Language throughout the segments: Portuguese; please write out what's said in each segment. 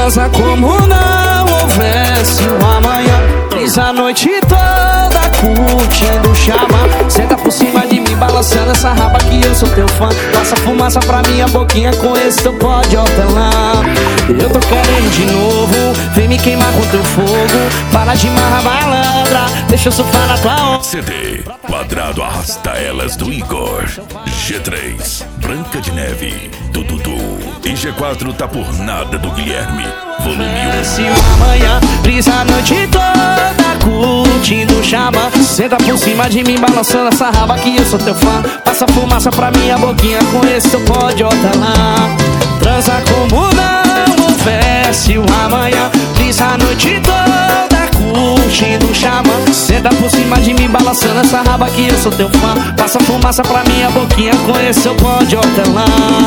Transa como não houvesse um amanhã. Brisa a noite toda curtindo chama. Senta por cima de mim balançando essa raba que eu sou teu fã. Passa fumaça pra minha boquinha com esse teu pó de hortelã. Eu tô querendo de novo, vem me queimar com teu fogo. Para de marra malandra, deixa eu surfar na tua onda. CD Quadrado Arrasta Elas do Igor, G3 Branca de Neve do Dudu e G4 Tá Por Nada do Guilherme, volume 1. Se amanhã, brisa a noite toda curtindo chama. Senta por cima de mim balançando essa raba que eu sou teu fã. Passa fumaça pra minha boquinha com esse teu pó de hortelã. Transa como não houvesse um amanhã. Brisa a noite toda curtindo chama. Senta por cima de mim balançando essa raba que eu sou teu fã. Passa fumaça pra minha boquinha com esse teu pó de hortelã.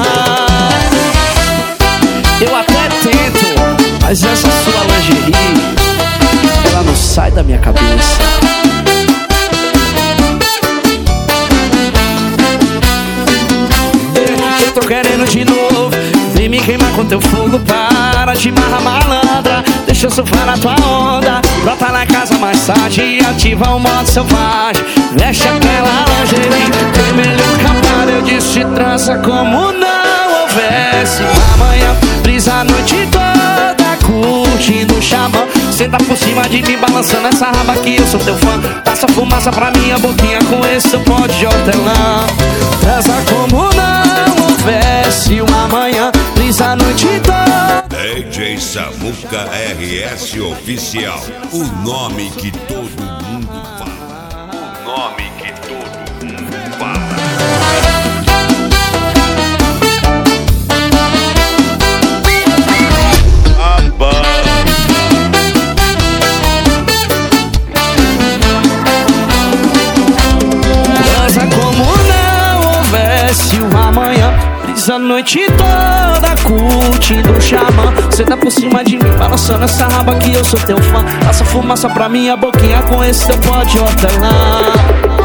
Eu até tento, mas essa sua lingerie, ela não sai da minha cabeça. Eu tô querendo de novo, vem me queimar com teu fogo. Para de marra malandra, deixa eu surfar na tua onda. Brota na casa mais tarde e ativa o modo selvagem. Veste aquela lingerie, vermelho capado. Eu disse trança como não houvesse amanhã. Brisa a noite toda curtindo chama. Senta por cima de mim balançando essa raba que eu sou teu fã. Passa fumaça pra minha boquinha com esse seu pó de hortelã. Transa como não houvesse um amanhã. Brisa a noite toda. DJ Samuca RS Oficial, o nome que todo mundo fala. O nome que todo mundo fala. A noite toda curtindo chama. Senta por cima de mim balançando essa raba que eu sou teu fã. Passa fumaça pra minha boquinha com esse teu pó de hortelã.